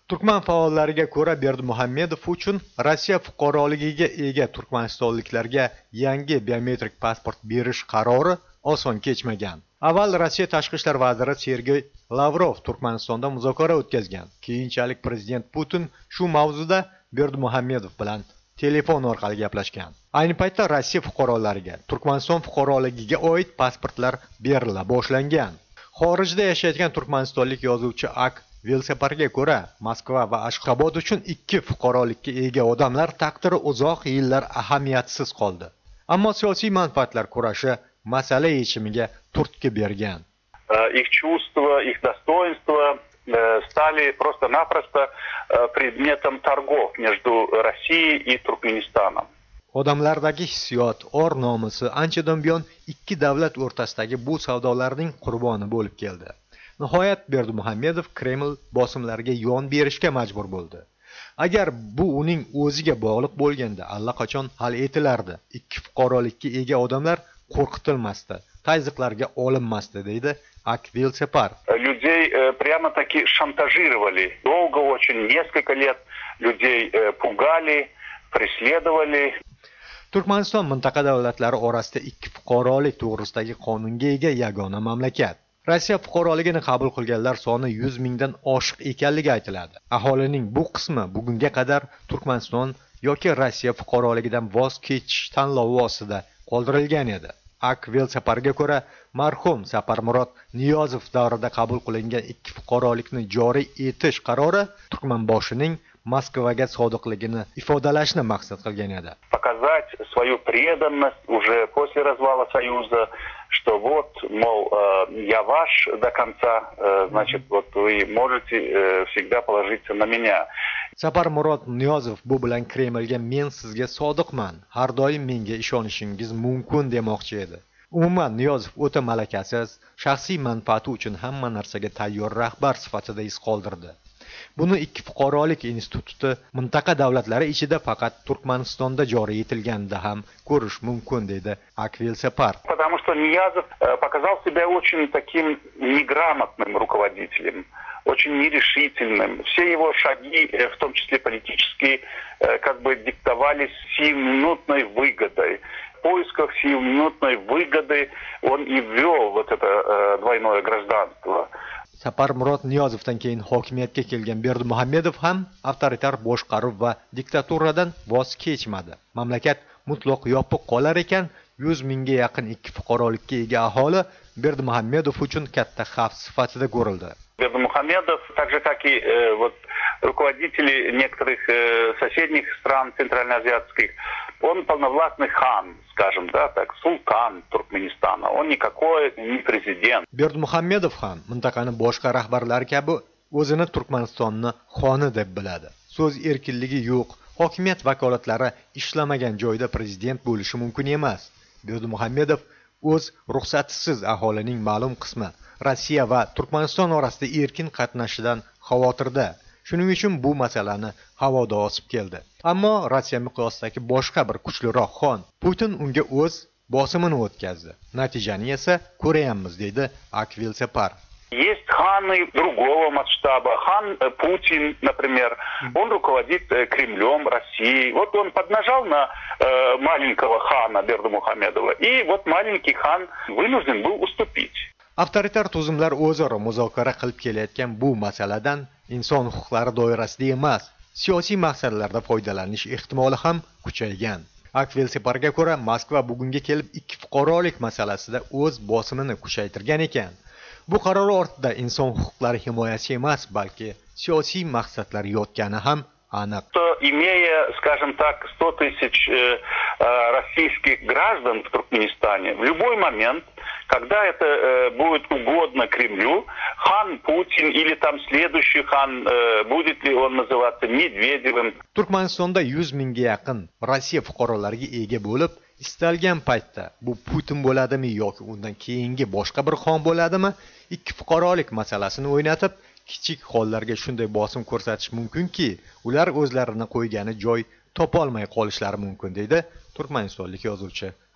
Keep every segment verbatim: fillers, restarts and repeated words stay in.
Turkman faollariga ko'ra, Berdimuhamedov uchun Rossiya fuqaroligiga ega turkmanistonliklarga yangi biometrik pasport berish qarori oson kechmagan. Avval Rossiya tashqi ishlar vaziri Sergey Lavrov Turkmanistonda muzokara o'tkazgan. Keyinchalik prezident Putin shu mavzuda Berdimuhamedov bilan telefon orqali gaplashgan. Ayni paytda Rossiya fuqarolariga Turkmaniston fuqaroligiga oid pasportlar berila boshlangan. Xorijda yashayotgan turkmanistonlik yozuvchi Ak Velseparga ko'ra, Moskva va Ashxobod uchun ikki fuqarolikka ega odamlar taqdiri uzoq yillar ahamiyatsiz qoldi. Ammo siyosiy manfaatlar kurashi masala yechimiga turtki bergan. Их чувства, их достоинства стали просто-напросто предметом торгов между Россией и Туркменистаном. Odamlardagi hissiyot, or nomusi anchadan buyon ikki davlat o'rtasidagi bu savdolarning qurboni bo'lib keldi. Nihoyat Berdimuhamedov Kreml bosimlariga yon berishga majbur bo'ldi. Agar bu uning o'ziga bog'liq bo'lganda, allaqachon hal etilardi. Ikki fuqarolikka ega odamlar qo'rqitilmasdi, tayziqlarga olinmasdi, deydi Ak Velsepar. Людей прямо-таки шантажировали. Долго очень, несколько лет людей пугали, преследовали. Turkmaniston mintaqa davlatlari orasida ikki fuqarolik to'g'risidagi qonunga ega yagona mamlakat. Rossiya fuqaroligini qabul qilganlar soni yuz mingdan oshiq ekanligi aytiladi. Aholining bu qismi bugunga qadar Turkmaniston yoki Rossiya fuqaroligidan voz kechish tanlovi ostida qoldirilgan edi. Ak Velseparga ko'ra, marhum Saparmurod Niyozov davrida qabul qilingan ikki fuqarolikni joriy etish qarori Turkmanboshining Moskvaga sodiqligini ifodalashni maqsad qilgan edi. Показать свою преданность уже после развала Союза, что вот, мол, я ваш до конца, значит, вот вы можете всегда положиться на меня. Saparmurod Niyozov bu bilan Kremlga men sizga sodiqman, har doim menga ishonishingiz mumkin demoqchi edi. Umuman Niyozov o'ta malakasiz, shaxsiy manfaati uchun hamma narsaga tayyor rahbar sifatida iz qoldirdi. Buni ikki fuqarolik instituti mintaqa davlatlari ichida faqat Turkmanistonda joriy etilganda ham ko'rish mumkin, deydi Ak Velsepar. Потому что Ниязов показал себя очень таким неграмотным руководителем, очень нерешительным. Все его шаги, в том числе политические, как бы диктовались сиюминутной выгодой. В поисках сиюминутной выгоды он и ввел вот это двойное гражданство. Saparmurod Niyozovdan keyin hokimiyatga kelgan Berdimuhamedov ham avtoritar boshqaruv va diktaturadan voz kechmadi. Mamlakat mutlaq yopiq qolar ekan, yuz mingga yaqin ikki fuqarolikka ega aholi Berdimuhamedov uchun katta xavf sifatida ko'rildi. Бердымухамедов, так же как и э, вот руководители некоторых э, соседних стран центральноазиатских, он полновластный хан, скажем, да, так, султан Туркменистана. Он никакой не президент. Berdimuhamedov ham mintaqani boshqa rahbarlar kabi o'zini Turkmanistonni xoni deb biladi. So'z erkinligi yo'q, hokimiyat vakolatlari ishlamagan joyda prezident bo'lishi mumkin emas. Berdimuhamedov o'z ruxsatisiz aholining ma'lum qismi Rossiya va Turkmaniston orasida erkin qatnashidan xavotirda. Shuning uchun bu masalani havoda osib keldi. Ammo Rossiya miqyosidagi boshqa bir kuchliroq xon Putin unga o'z bosimini o'tkazdi. Natijani esa ko'rayapmiz, deydi Ak Velsepar. Есть ханы другого масштаба. Хан Путин, например, он руководит Кремлем России. Вот он поднажал на э, маленького хана Бердымухамедова, и вот маленький хан вынужден был уступить. Avtoritar tuzumlar o'zaro muzokara qilib kelayotgan bu masaladan inson huquqlari doirasida emas, siyosiy maqsadlarda foydalanish ehtimoli ham kuchaygan. Ak Velseparga ko'ra, Moskva bugunga kelib ikki fuqarolik masalasida o'z bosimini kuchaytirgan ekan. Bu qaror ortida inson huquqlari himoyasi emas, balki siyosiy maqsadlar yotgani ham aniq. Имея, скажем так, сто тысяч э, российских граждан в Туркменистане, в любой момент, когда это э, будет угодно Кремлю, хан Путин или там следующий хан, э, будет ли он называться Медведевым. Turkmanistonda yuz mingga yaqin Rossiya fuqarolariga ega bo'lib, istalgan paytda bu Putin bo'ladimi yoki undan keyingi boshqa bir xon bo'ladimi, ikki fuqarolik masalasini o'ynatib, kichik xonlarga shunday bosim ko'rsatish mumkinki, ular o'zlarini qo'ygani joy topolmay qolishlari mumkin, deydi Turkmanistonlik yozuvchi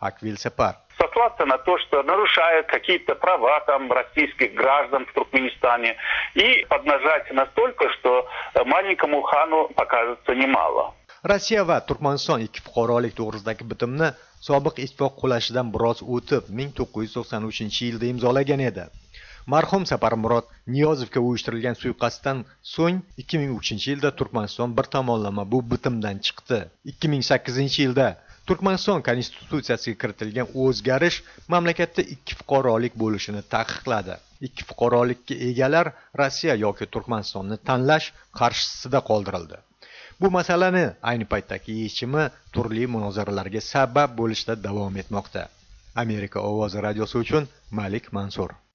Akvil Separ. Сослаться на то, что нарушают какие-то права там российских граждан в Туркменистане, и поднажать настолько, что маленькому хану покажется немало. Rossiya va Turkmaniston ikki fuqarolik to'g'risidagi bitimni sobiq ittifoq qulashidan biroz o'tib ming to'qqiz yuz to'qson uchinchi yilda imzolagan edi. Marhum Saparmurod Niyozovga uyushtirilgan suiqasddan so'ng ikki ming uchinchi yilda Turkmaniston bir tomonlama bu bitimdan chiqdi. ikki ming sakkizinchi yilda Turkmaniston konstitutsiyasiga kiritilgan o'zgarish mamlakatda ikki fuqarolik bo'lishini taqiqladi. Ikki fuqarolikka egalar Rossiya yoki Turkmanistonni tanlash qarshisida qoldirildi. Bu masalani ayni paytdagi yechimi turli munozaralarga sabab bo'lishda davom etmoqda. Amerika ovozi radiosi uchun Malik Mansur.